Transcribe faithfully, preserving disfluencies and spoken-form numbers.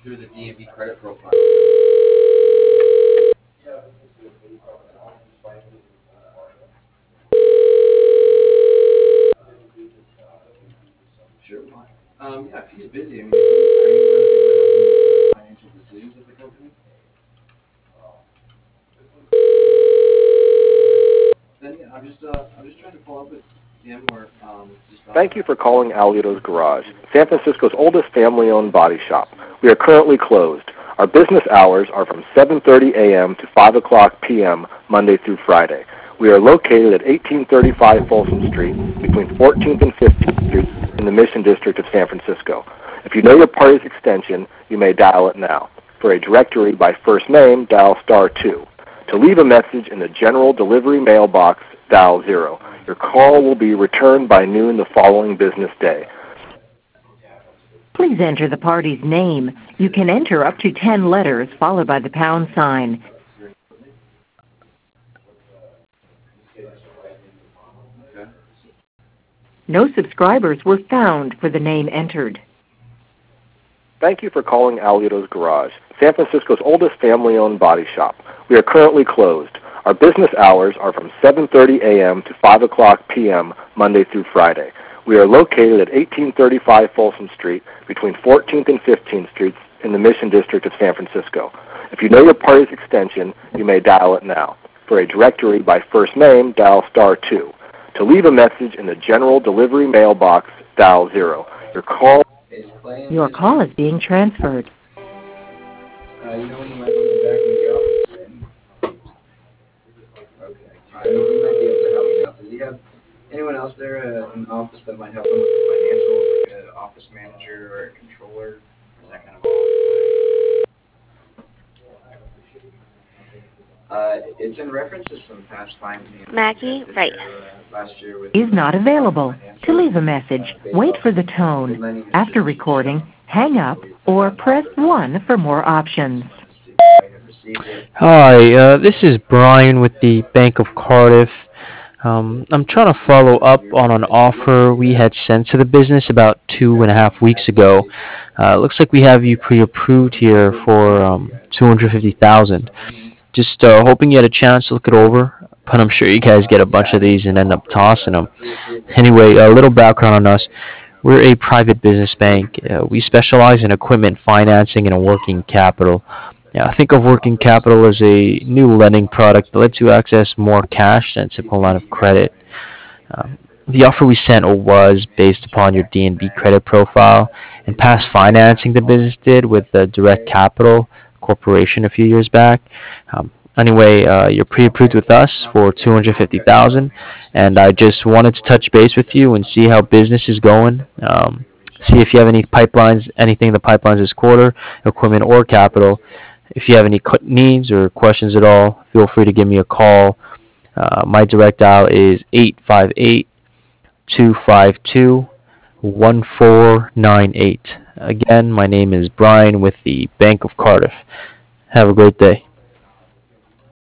through the D and B credit profile. Sure. Um, yeah, if he's busy, I mean, are you one of the people that help him with the financial decisions of the company? Then yeah, I'm just uh, I'm just trying to follow up with him or um, just. Uh, Thank you for calling Alioto's Garage, San Francisco's oldest family-owned body shop. We are currently closed. Our business hours are from seven thirty a.m. to five o'clock p m Monday through Friday. We are located at eighteen thirty-five Folsom Street between fourteenth and fifteenth Streets in the Mission District of San Francisco. If you know your party's extension, you may dial it now. For a directory by first name, dial star two. To leave a message in the general delivery mailbox, dial zero. Your call will be returned by noon the following business day. Please enter the party's name. You can enter up to ten letters followed by the pound sign. No subscribers were found for the name entered. Thank you for calling Alioto's Garage, San Francisco's oldest family-owned body shop. We are currently closed. Our business hours are from seven thirty a.m. to five o'clock p m Monday through Friday. We are located at eighteen thirty-five Folsom Street between fourteenth and fifteenth Streets in the Mission District of San Francisco. If you know your party's extension, you may dial it now. For a directory by first name, dial star two. To leave a message in the general delivery mailbox, dial zero. Your call Your call is being transferred. Uh, you know when you might look back in the office? Okay. I know he might be able to help me out. Does he have anyone else there uh, in the office that might help him with the financials, like an office manager or a controller? Or is that kind of all? Uh, it's in reference to some past fines. Maggie, right. Last year with, Is not available. To leave a message, wait for the tone. After recording, hang up or press one for more options. Hi, uh, this is Brian with the Bank of Cardiff. Um, I'm trying to follow up on an offer we had sent to the business about two and a half weeks ago. Uh, looks like we have you pre-approved here for um, two hundred fifty thousand dollars. Just uh, hoping you had a chance to look it over, but I'm sure you guys get a bunch of these and end up tossing them. Anyway, a little background on us. We're a private business bank. Uh, we specialize in equipment financing and working capital. Yeah, think of working capital as a new lending product that lets you access more cash than a simple line of credit. Um, the offer we sent was based upon your D and B credit profile and past financing the business did with the Direct Capital Corporation a few years back. Um, anyway, uh, you're pre-approved with us for two hundred fifty thousand dollars, and I just wanted to touch base with you and see how business is going. Um, see if you have any pipelines, anything in the pipelines this quarter, equipment or capital. If you have any needs or questions at all, feel free to give me a call. Uh, my direct dial is eight five eight, two five two, one four nine eight. Again, my name is Brian with the Bank of Cardiff. Have a great day.